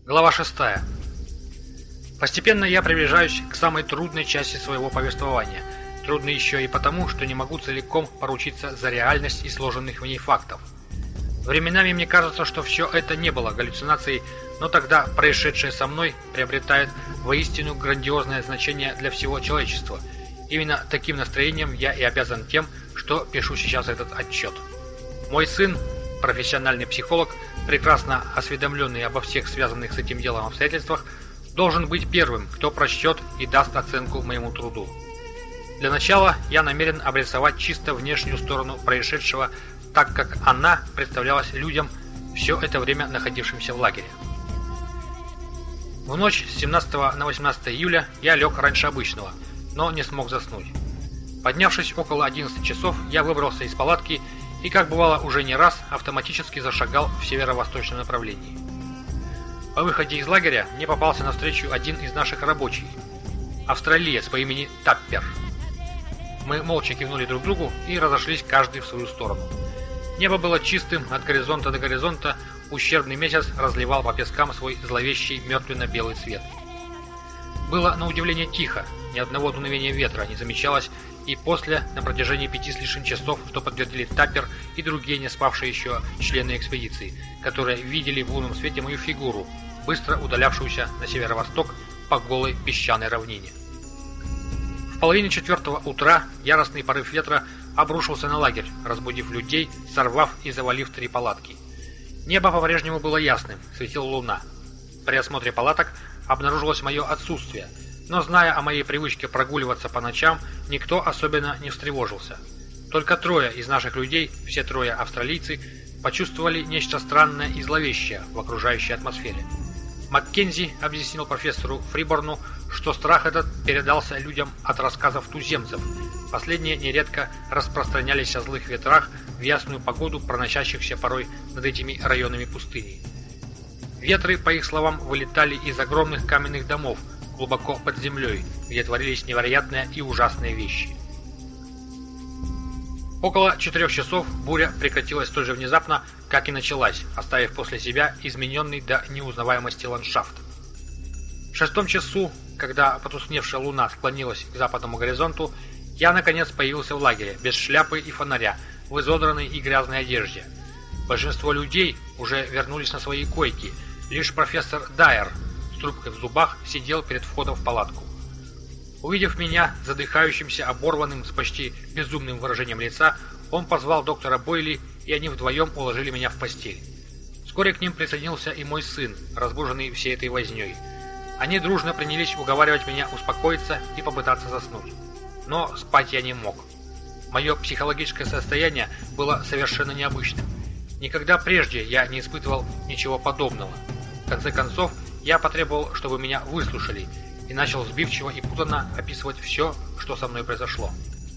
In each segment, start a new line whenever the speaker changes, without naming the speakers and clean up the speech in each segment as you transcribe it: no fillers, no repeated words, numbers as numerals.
Глава 6. Постепенно я приближаюсь к самой трудной части своего повествования. Трудной еще и потому, что не могу целиком поручиться за реальность и сложенных в ней фактов. Временами мне кажется, что все это не было галлюцинацией, но тогда происшедшее со мной приобретает воистину грандиозное значение для всего человечества. Именно таким настроением я и обязан тем, что пишу сейчас этот отчет. Мой сын, профессиональный психолог, прекрасно осведомленный обо всех связанных с этим делом обстоятельствах, должен быть первым, кто прочтет и даст оценку моему труду. Для начала я намерен обрисовать чисто внешнюю сторону происшедшего, так как она представлялась людям, все это время находившимся в лагере. В ночь с 17 на 18 июля я лег раньше обычного, но не смог заснуть. Поднявшись около 11 часов, я выбрался из палатки и, как бывало уже не раз, автоматически зашагал в северо-восточном направлении. По выходе из лагеря мне попался навстречу один из наших рабочих, австралиец по имени Таппер. Мы молча кивнули друг другу и разошлись каждый в свою сторону. Небо было чистым от горизонта до горизонта, ущербный месяц разливал по пескам свой зловещий мертвенно-белый цвет. Было на удивление тихо, ни одного дуновения ветра не замечалось, и после, на протяжении 5 с лишним часов, что подтвердили Таппер и другие не спавшие еще члены экспедиции, которые видели в лунном свете мою фигуру, быстро удалявшуюся на северо-восток по голой песчаной равнине. В половине 4 утра яростный порыв ветра обрушился на лагерь, разбудив людей, сорвав и завалив 3 палатки. Небо по-прежнему было ясным, светила луна. При осмотре палаток обнаружилось мое отсутствие, но, зная о моей привычке прогуливаться по ночам, никто особенно не встревожился. Только 3 из наших людей, все 3 австралийцы, почувствовали нечто странное и зловещее в окружающей атмосфере. Маккензи объяснил профессору Фриборну, что страх этот передался людям от рассказов туземцев. Последние нередко распространялись о злых ветрах в ясную погоду, проносящихся порой над этими районами пустыни. Ветры, по их словам, вылетали из огромных каменных домов, глубоко под землей, где творились невероятные и ужасные вещи. Около 4 часов буря прекратилась столь же внезапно, как и началась, оставив после себя измененный до неузнаваемости ландшафт. В 6 часу, когда потускневшая луна склонилась к западному горизонту, я наконец появился в лагере, без шляпы и фонаря, в изодранной и грязной одежде. Большинство людей уже вернулись на свои койки, лишь профессор Дайер с трубкой в зубах сидел перед входом в палатку. Увидев меня, задыхающимся, оборванным, с почти безумным выражением лица, он позвал доктора Бойли, и они вдвоем уложили меня в постель. Вскоре к ним присоединился и мой сын, разбуженный всей этой вознёй. Они дружно принялись уговаривать меня успокоиться и попытаться заснуть. Но спать я не мог. Мое психологическое состояние было совершенно необычным. Никогда прежде я не испытывал ничего подобного. В конце концов, я потребовал, чтобы меня выслушали, и начал сбивчиво и путанно описывать все, что со мной произошло.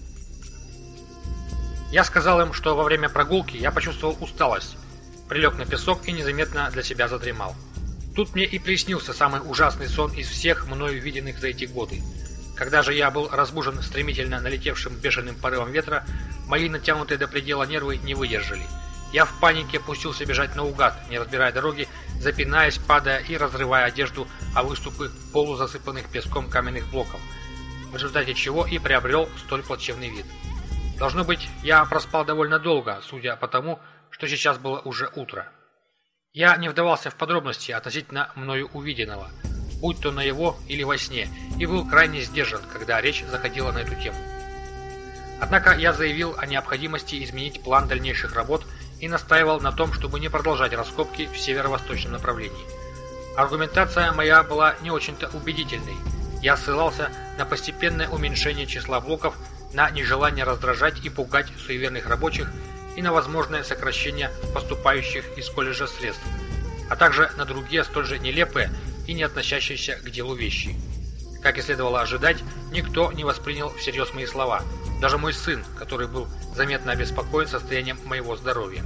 Я сказал им, что во время прогулки я почувствовал усталость, прилег на песок и незаметно для себя задремал. Тут мне и приснился самый ужасный сон из всех мною виденных за эти годы. Когда же я был разбужен стремительно налетевшим бешеным порывом ветра, мои натянутые до предела нервы не выдержали. Я в панике пустился бежать наугад, не разбирая дороги, запинаясь, падая и разрывая одежду о выступы полузасыпанных песком каменных блоков, в результате чего и приобрел столь плачевный вид. Должно быть, я проспал довольно долго, судя по тому, что сейчас было уже утро. Я не вдавался в подробности относительно мною увиденного, будь то наяву или во сне, и был крайне сдержан, когда речь заходила на эту тему. Однако я заявил о необходимости изменить план дальнейших работ и настаивал на том, чтобы не продолжать раскопки в северо-восточном направлении. Аргументация моя была не очень-то убедительной. Я ссылался на постепенное уменьшение числа блоков, на нежелание раздражать и пугать суеверных рабочих и на возможное сокращение поступающих из колледжа средств, а также на другие столь же нелепые и не относящиеся к делу вещи. Как и следовало ожидать, никто не воспринял всерьез мои слова, даже мой сын, который был заметно обеспокоен состоянием моего здоровья.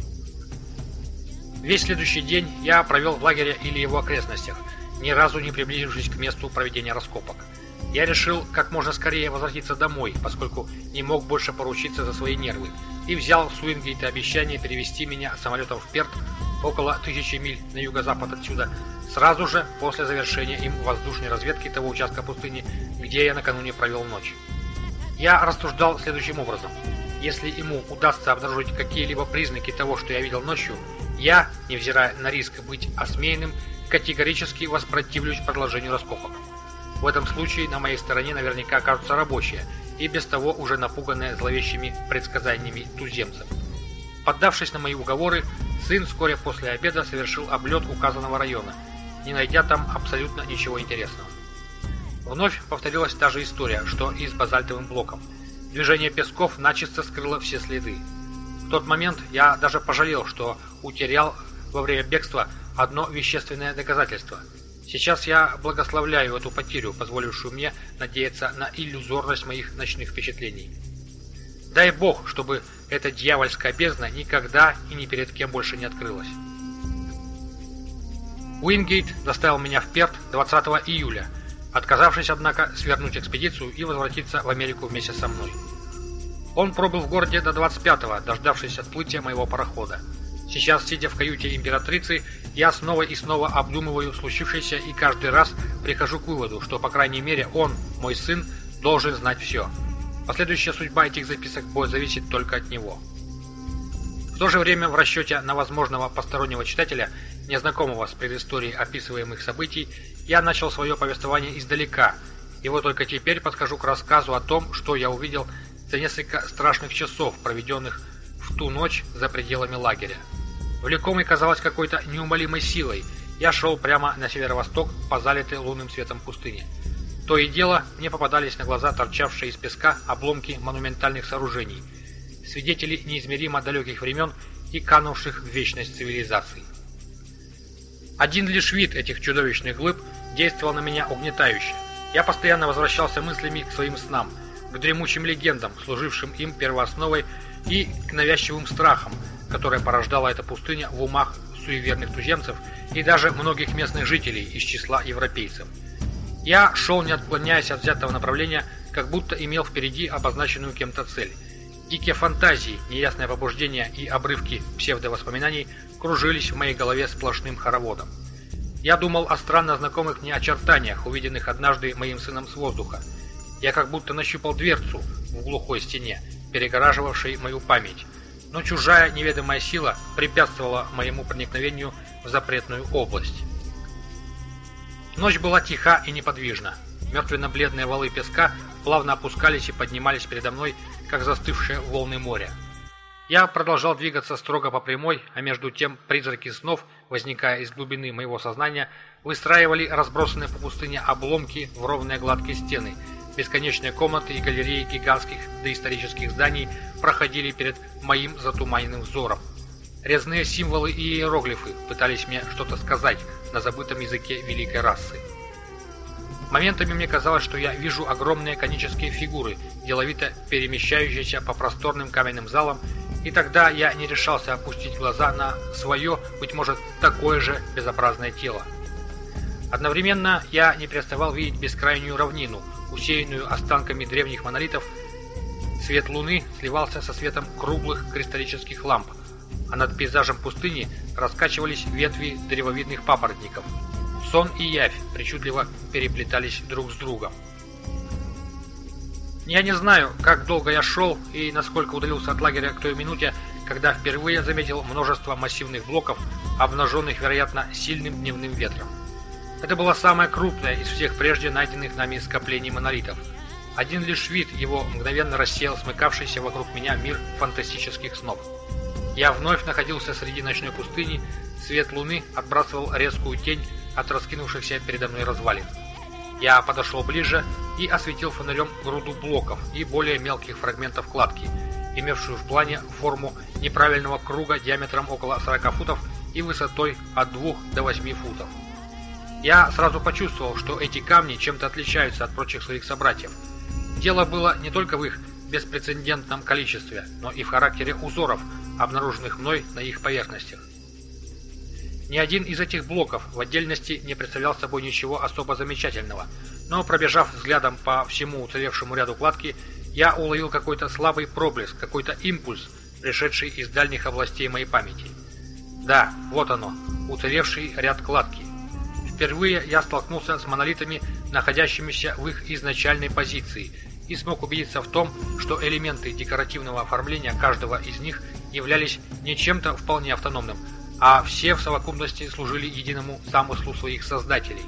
Весь следующий день я провел в лагере или его окрестностях, ни разу не приблизившись к месту проведения раскопок. Я решил как можно скорее возвратиться домой, поскольку не мог больше поручиться за свои нервы, и взял в Суингейте обещание перевести меня самолетом в Перт около 1000 миль на юго-запад отсюда, сразу же после завершения им воздушной разведки того участка пустыни, где я накануне провел ночь. Я рассуждал следующим образом. Если ему удастся обнаружить какие-либо признаки того, что я видел ночью, я, невзирая на риск быть осмеянным, категорически воспротивлюсь продолжению раскопок. В этом случае на моей стороне наверняка окажутся рабочие, и без того уже напуганные зловещими предсказаниями туземцев. Поддавшись на мои уговоры, сын вскоре после обеда совершил облет указанного района, не найдя там абсолютно ничего интересного. Вновь повторилась та же история, что и с базальтовым блоком. Движение песков начисто скрыло все следы. В тот момент я даже пожалел, что утерял во время бегства одно вещественное доказательство. Сейчас я благословляю эту потерю, позволившую мне надеяться на иллюзорность моих ночных впечатлений. Дай Бог, чтобы эта дьявольская бездна никогда и ни перед кем больше не открылась. Уингейт доставил меня в Перт 20 июля, отказавшись, однако, свернуть экспедицию и возвратиться в Америку вместе со мной. Он пробыл в городе до 25-го, дождавшись отплытия моего парохода. Сейчас, сидя в каюте императрицы, я снова и снова обдумываю случившееся и каждый раз прихожу к выводу, что, по крайней мере, он, мой сын, должен знать все. Последующая судьба этих записок будет зависеть только от него. В то же время в расчете на возможного постороннего читателя, незнакомого с предысторией описываемых событий, я начал свое повествование издалека, и вот только теперь подхожу к рассказу о том, что я увидел за несколько страшных часов, проведенных в ту ночь за пределами лагеря. Влекомый, казалось, какой-то неумолимой силой, я шел прямо на северо-восток по залитой лунным светом пустыне. То и дело мне попадались на глаза торчавшие из песка обломки монументальных сооружений, свидетели неизмеримо далеких времен и канувших в вечность цивилизаций. Один лишь вид этих чудовищных глыб действовал на меня угнетающе. Я постоянно возвращался мыслями к своим снам, к дремучим легендам, служившим им первоосновой, и к навязчивым страхам, которые порождала эта пустыня в умах суеверных туземцев и даже многих местных жителей из числа европейцев. Я шел, не отклоняясь от взятого направления, как будто имел впереди обозначенную кем-то цель. Дикие фантазии, неясное побуждение и обрывки псевдовоспоминаний кружились в моей голове сплошным хороводом. Я думал о странно знакомых мне очертаниях, увиденных однажды моим сыном с воздуха. Я как будто нащупал дверцу в глухой стене, перегораживавшей мою память, но чужая неведомая сила препятствовала моему проникновению в запретную область. Ночь была тиха и неподвижна. Мертвенно-бледные валы песка плавно опускались и поднимались передо мной, как застывшие волны моря. Я продолжал двигаться строго по прямой, а между тем призраки снов, возникая из глубины моего сознания, выстраивали разбросанные по пустыне обломки в ровные гладкие стены. Бесконечные комнаты и галереи гигантских доисторических зданий проходили перед моим затуманенным взором. Резные символы и иероглифы пытались мне что-то сказать на забытом языке великой расы. Моментами мне казалось, что я вижу огромные конические фигуры, деловито перемещающиеся по просторным каменным залам, и тогда я не решался опустить глаза на свое, быть может, такое же безобразное тело. Одновременно я не переставал видеть бескрайнюю равнину, усеянную останками древних монолитов. Свет луны сливался со светом круглых кристаллических ламп, а над пейзажем пустыни раскачивались ветви древовидных папоротников. Сон и явь причудливо переплетались друг с другом. Я не знаю, как долго я шел и насколько удалился от лагеря к той минуте, когда впервые заметил множество массивных блоков, обнаженных, вероятно, сильным дневным ветром. Это было самое крупное из всех прежде найденных нами скоплений монолитов. Один лишь вид его мгновенно рассеял смыкавшийся вокруг меня мир фантастических снов. Я вновь находился среди ночной пустыни, свет луны отбрасывал резкую тень от раскинувшихся передо мной развалин. Я подошел ближе и осветил фонарем груду блоков и более мелких фрагментов кладки, имевшую в плане форму неправильного круга диаметром около 40 футов и высотой от 2 до 8 футов. Я сразу почувствовал, что эти камни чем-то отличаются от прочих своих собратьев. Дело было не только в их беспрецедентном количестве, но и в характере узоров, обнаруженных мной на их поверхностях. Ни один из этих блоков в отдельности не представлял собой ничего особо замечательного, но, пробежав взглядом по всему уцелевшему ряду кладки, я уловил какой-то слабый проблеск, какой-то импульс, пришедший из дальних областей моей памяти. Да, вот оно, уцелевший ряд кладки. Впервые я столкнулся с монолитами, находящимися в их изначальной позиции, и смог убедиться в том, что элементы декоративного оформления каждого из них являлись не чем-то вполне автономным, а все в совокупности служили единому замыслу своих создателей.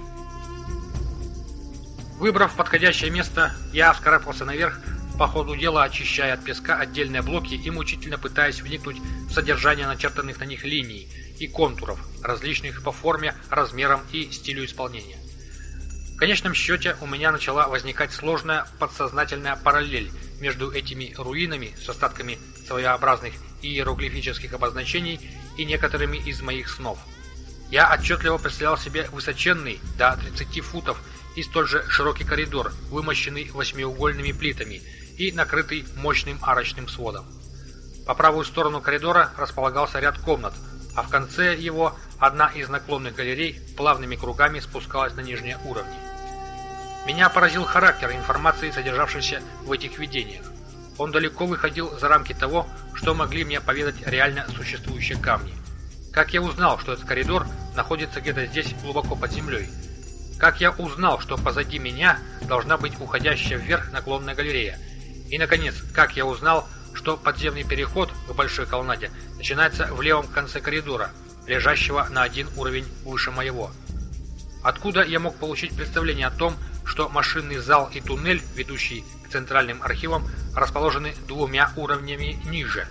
Выбрав подходящее место, я вскарабкался наверх, по ходу дела очищая от песка отдельные блоки и мучительно пытаясь вникнуть в содержание начертанных на них линий и контуров, различных по форме, размерам и стилю исполнения. В конечном счете у меня начала возникать сложная подсознательная параллель между этими руинами с остатками своеобразных иероглифических обозначений и некоторыми из моих снов. Я отчетливо представлял себе высоченный, до 30 футов, и столь же широкий коридор, вымощенный восьмиугольными плитами и накрытый мощным арочным сводом. По правую сторону коридора располагался ряд комнат, а в конце его одна из наклонных галерей плавными кругами спускалась на нижние уровни. Меня поразил характер информации, содержавшейся в этих видениях. Он далеко выходил за рамки того, что могли мне поведать реально существующие камни. Как я узнал, что этот коридор находится где-то здесь глубоко под землей? Как я узнал, что позади меня должна быть уходящая вверх наклонная галерея? И, наконец, как я узнал, что подземный переход к большой колоннаде начинается в левом конце коридора, лежащего на один уровень выше моего? Откуда я мог получить представление о том, что машинный зал и туннель, ведущий к центральным архивам, расположены 2 уровнями ниже?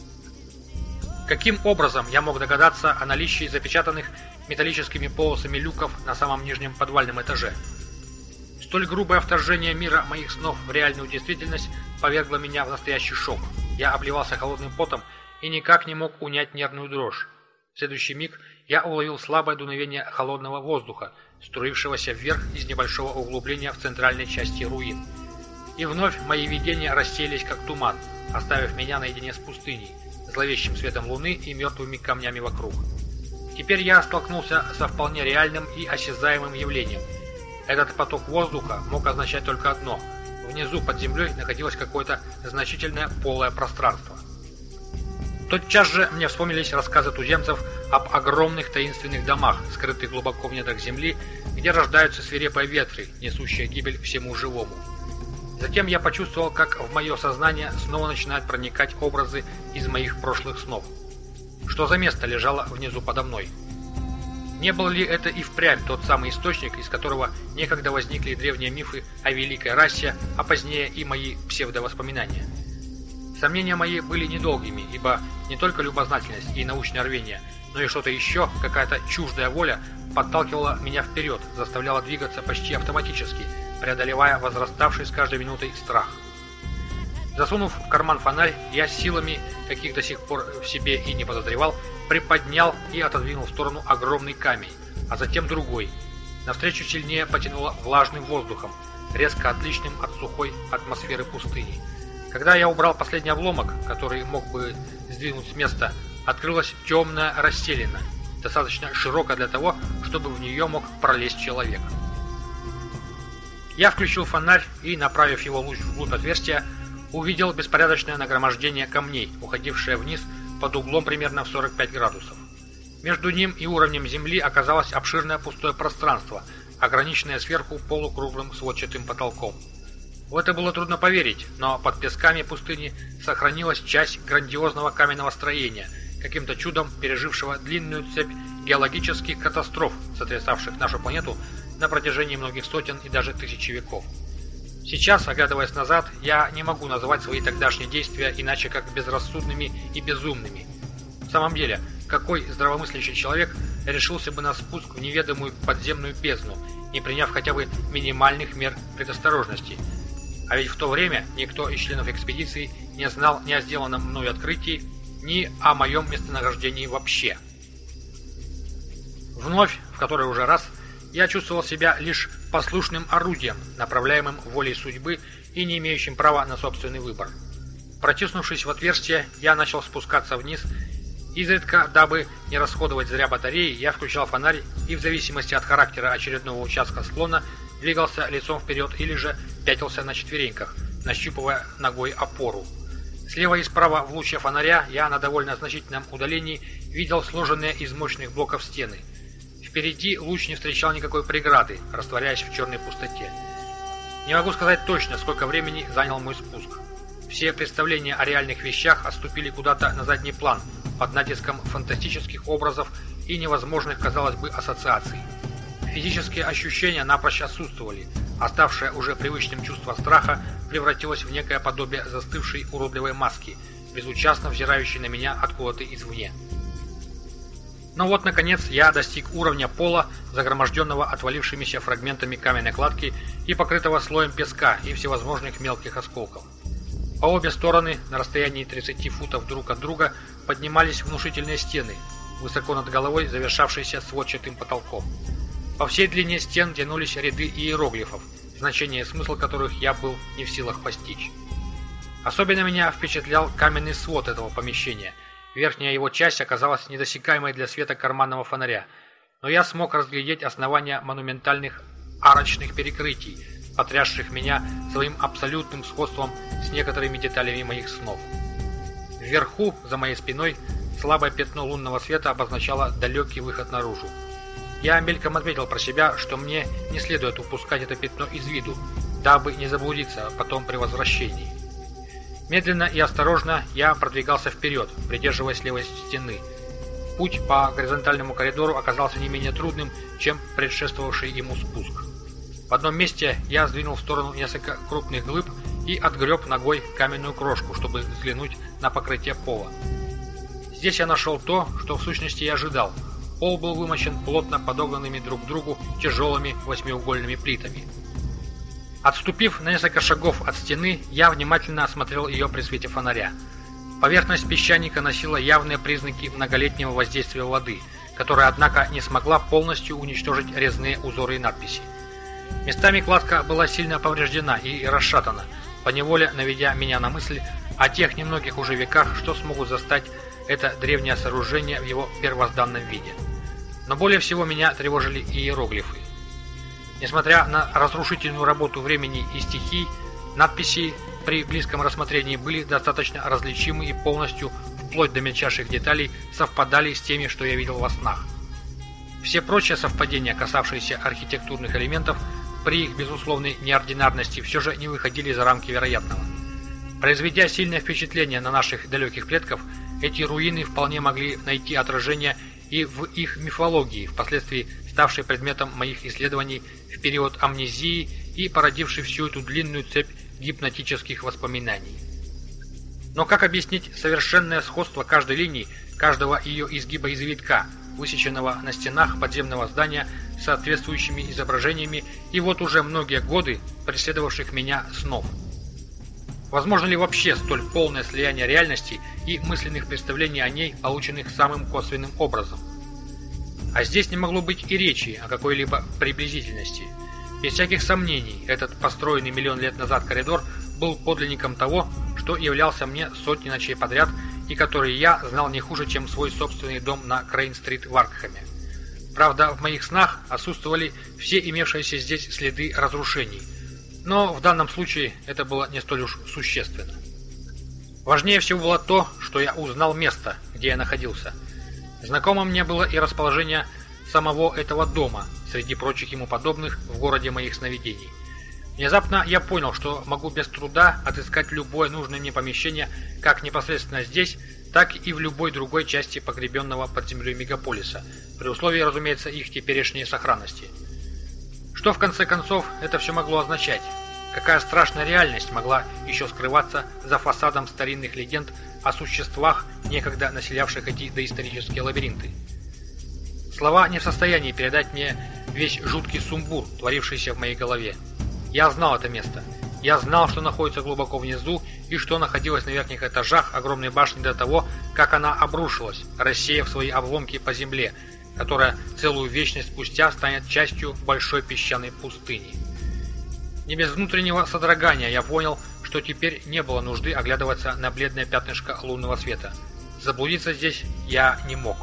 Каким образом я мог догадаться о наличии запечатанных металлическими полосами люков на самом нижнем подвальном этаже? Столь грубое вторжение мира моих снов в реальную действительность повергло меня в настоящий шок. Я обливался холодным потом и никак не мог унять нервную дрожь. В следующий миг я уловил слабое дуновение холодного воздуха, струившегося вверх из небольшого углубления в центральной части руин. И вновь мои видения рассеялись как туман, оставив меня наедине с пустыней, зловещим светом луны и мертвыми камнями вокруг. Теперь я столкнулся со вполне реальным и осязаемым явлением. Этот поток воздуха мог означать только одно: внизу под землей находилось какое-то значительное полое пространство. Тотчас же мне вспомнились рассказы туземцев об огромных таинственных домах, скрытых глубоко в недрах земли, где рождаются свирепые ветры, несущие гибель всему живому. Затем я почувствовал, как в мое сознание снова начинают проникать образы из моих прошлых снов. Что за место лежало внизу подо мной? Не был ли это и впрямь тот самый источник, из которого некогда возникли древние мифы о великой расе, а позднее и мои псевдовоспоминания? Сомнения мои были недолгими, ибо не только любознательность и научное рвение, но и что-то еще, какая-то чуждая воля, подталкивала меня вперед, заставляла двигаться почти автоматически, преодолевая возраставший с каждой минутой страх. Засунув в карман фонарь, я силами, каких до сих пор в себе и не подозревал, приподнял и отодвинул в сторону огромный камень, а затем другой. Навстречу сильнее потянуло влажным воздухом, резко отличным от сухой атмосферы пустыни. Когда я убрал последний обломок, который мог бы сдвинуть с места, открылась темная расселина, достаточно широкая для того, чтобы в нее мог пролезть человек. Я включил фонарь и, направив его луч вглубь отверстия, увидел беспорядочное нагромождение камней, уходившее вниз под углом примерно в 45 градусов. Между ним и уровнем земли оказалось обширное пустое пространство, ограниченное сверху полукруглым сводчатым потолком. В это было трудно поверить, но под песками пустыни сохранилась часть грандиозного каменного строения, каким-то чудом пережившего длинную цепь геологических катастроф, сотрясавших нашу планету на протяжении многих сотен и даже тысяч веков. Сейчас, оглядываясь назад, я не могу назвать свои тогдашние действия иначе как безрассудными и безумными. В самом деле, какой здравомыслящий человек решился бы на спуск в неведомую подземную бездну, не приняв хотя бы минимальных мер предосторожности? А ведь в то время никто из членов экспедиции не знал ни о сделанном мною открытии, ни о моем местонахождении вообще. Вновь, в который уже раз, я чувствовал себя лишь послушным орудием, направляемым волей судьбы и не имеющим права на собственный выбор. Протиснувшись в отверстие, я начал спускаться вниз. Изредка, дабы не расходовать зря батареи, я включал фонарь и в зависимости от характера очередного участка склона двигался лицом вперед или же пятился на четвереньках, нащупывая ногой опору. Слева и справа в луче фонаря я на довольно значительном удалении видел сложенные из мощных блоков стены. Впереди луч не встречал никакой преграды, растворяясь в черной пустоте. Не могу сказать точно, сколько времени занял мой спуск. Все представления о реальных вещах отступили куда-то на задний план, под натиском фантастических образов и невозможных, казалось бы, ассоциаций. Физические ощущения напрочь отсутствовали, оставшее уже привычным чувство страха превратилось в некое подобие застывшей уродливой маски, безучастно взирающей на меня откуда-то извне. Но вот, наконец, я достиг уровня пола, загроможденного отвалившимися фрагментами каменной кладки и покрытого слоем песка и всевозможных мелких осколков. По обе стороны, на расстоянии 30 футов друг от друга, поднимались внушительные стены, высоко над головой завершавшиеся сводчатым потолком. По всей длине стен тянулись ряды иероглифов, значение и смысл которых я был не в силах постичь. Особенно меня впечатлял каменный свод этого помещения. Верхняя его часть оказалась недосягаемой для света карманного фонаря, но я смог разглядеть основания монументальных арочных перекрытий, потрясших меня своим абсолютным сходством с некоторыми деталями моих снов. Вверху, за моей спиной, слабое пятно лунного света обозначало далекий выход наружу. Я мельком отметил про себя, что мне не следует упускать это пятно из виду, дабы не заблудиться потом при возвращении. Медленно и осторожно я продвигался вперед, придерживаясь левой стены. Путь по горизонтальному коридору оказался не менее трудным, чем предшествовавший ему спуск. В одном месте я сдвинул в сторону несколько крупных глыб и отгреб ногой каменную крошку, чтобы взглянуть на покрытие пола. Здесь я нашел то, что в сущности я ожидал. Пол был вымощен плотно подогнанными друг к другу тяжелыми восьмиугольными плитами. Отступив на несколько шагов от стены, я внимательно осмотрел ее при свете фонаря. Поверхность песчаника носила явные признаки многолетнего воздействия воды, которая, однако, не смогла полностью уничтожить резные узоры и надписи. Местами кладка была сильно повреждена и расшатана, поневоле наведя меня на мысль о тех немногих уже веках, что смогут застать это древнее сооружение в его первозданном виде. Но более всего меня тревожили иероглифы. Несмотря на разрушительную работу времени и стихий, надписи при близком рассмотрении были достаточно различимы и полностью, вплоть до мельчайших деталей, совпадали с теми, что я видел во снах. Все прочие совпадения, касавшиеся архитектурных элементов, при их безусловной неординарности все же не выходили за рамки вероятного. Произведя сильное впечатление на наших далеких предков, эти руины вполне могли найти отражение и в их мифологии, впоследствии ставшей предметом моих исследований в период амнезии и породившей всю эту длинную цепь гипнотических воспоминаний. Но как объяснить совершенное сходство каждой линии, каждого ее изгиба и завитка, высеченного на стенах подземного здания с соответствующими изображениями и вот уже многие годы преследовавших меня снов? Возможно ли вообще столь полное слияние реальности и мысленных представлений о ней, полученных самым косвенным образом? А здесь не могло быть и речи о какой-либо приблизительности. Без всяких сомнений, этот построенный миллион лет назад коридор был подлинником того, что являлся мне сотни ночей подряд и который я знал не хуже, чем свой собственный дом на Крейн-стрит в Аркхеме. Правда, в моих снах отсутствовали все имевшиеся здесь следы разрушений, но в данном случае это было не столь уж существенно. Важнее всего было то, что я узнал место, где я находился. Знакомо мне было и расположение самого этого дома, среди прочих ему подобных в городе моих сновидений. Внезапно я понял, что могу без труда отыскать любое нужное мне помещение как непосредственно здесь, так и в любой другой части погребенного под землей мегаполиса, при условии, разумеется, их теперешней сохранности. Что в конце концов это все могло означать? Какая страшная реальность могла еще скрываться за фасадом старинных легенд о существах, некогда населявших эти доисторические лабиринты? Слова не в состоянии передать мне весь жуткий сумбур, творившийся в моей голове. Я знал это место. Я знал, что находится глубоко внизу и что находилось на верхних этажах огромной башни до того, как она обрушилась, рассеяв свои обломки по земле, которая целую вечность спустя станет частью большой песчаной пустыни. Не без внутреннего содрогания я понял, что теперь не было нужды оглядываться на бледное пятнышко лунного света. Заблудиться здесь я не мог.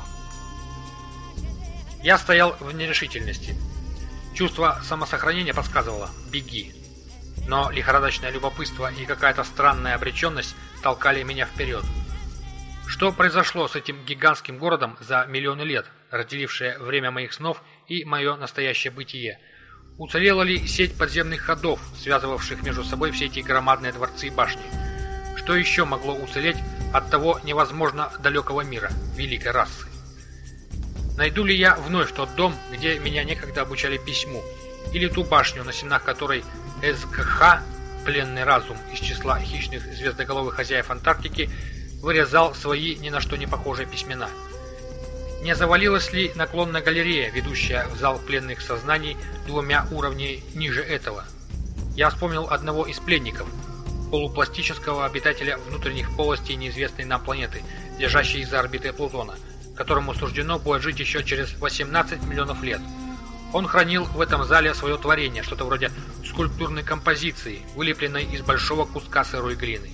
Я стоял в нерешительности. Чувство самосохранения подсказывало: беги. Но лихорадочное любопытство и какая-то странная обреченность толкали меня вперед. Что произошло с этим гигантским городом за миллионы лет, разделившее время моих снов и мое настоящее бытие? Уцелела ли сеть подземных ходов, связывавших между собой все эти громадные дворцы и башни? Что еще могло уцелеть от того невозможно далекого мира, великой расы? Найду ли я вновь тот дом, где меня некогда обучали письму, или ту башню, на стенах которой СКХ, пленный разум из числа хищных звездоголовых хозяев Антарктики, вырезал свои ни на что не похожие письмена? Не завалилась ли наклонная галерея, ведущая в зал пленных сознаний 2 уровнями ниже этого? Я вспомнил одного из пленников, полупластического обитателя внутренних полостей неизвестной нам планеты, лежащей за орбитой Плутона, которому суждено будет жить еще через 18 миллионов лет. Он хранил в этом зале свое творение, что-то вроде скульптурной композиции, вылепленной из большого куска сырой глины.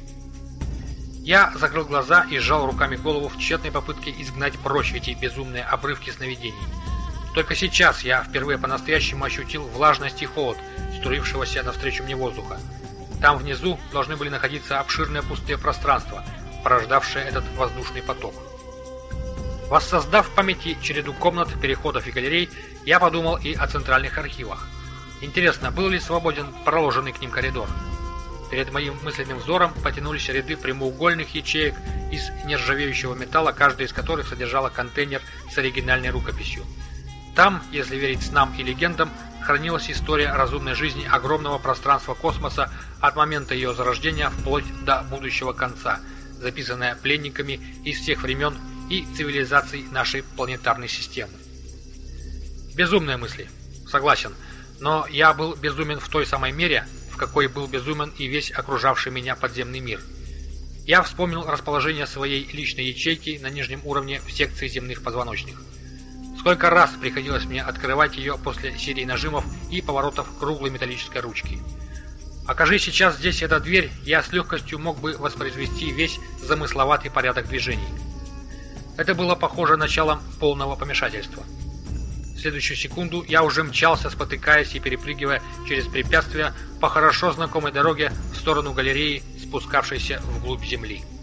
Я закрыл глаза и сжал руками голову в тщетной попытке изгнать прочь эти безумные обрывки сновидений. Только сейчас я впервые по-настоящему ощутил влажность и холод, струившегося навстречу мне воздуха. Там внизу должны были находиться обширные пустые пространства, порождавшие этот воздушный поток. Воссоздав в памяти череду комнат, переходов и галерей, я подумал и о центральных архивах. Интересно, был ли свободен проложенный к ним коридор? Перед моим мысленным взором потянулись ряды прямоугольных ячеек из нержавеющего металла, каждая из которых содержала контейнер с оригинальной рукописью. Там, если верить снам и легендам, хранилась история разумной жизни огромного пространства космоса от момента ее зарождения вплоть до будущего конца, записанная пленниками из всех времен и цивилизаций нашей планетарной системы. Безумные мысли, согласен, но я был безумен в той самой мере, в какой был безумен и весь окружавший меня подземный мир. Я вспомнил расположение своей личной ячейки на нижнем уровне в секции земных позвоночных. Сколько раз приходилось мне открывать ее после серии нажимов и поворотов круглой металлической ручки. Окажись сейчас здесь эта дверь, я с легкостью мог бы воспроизвести весь замысловатый порядок движений. Это было похоже началом полного помешательства. В следующую секунду я уже мчался, спотыкаясь и перепрыгивая через препятствия по хорошо знакомой дороге в сторону галереи, спускавшейся вглубь земли.